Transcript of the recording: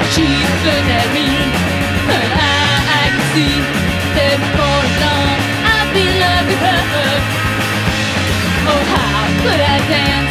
She's good at me, but I can see that for long I've been loving her. Oh, how could I dance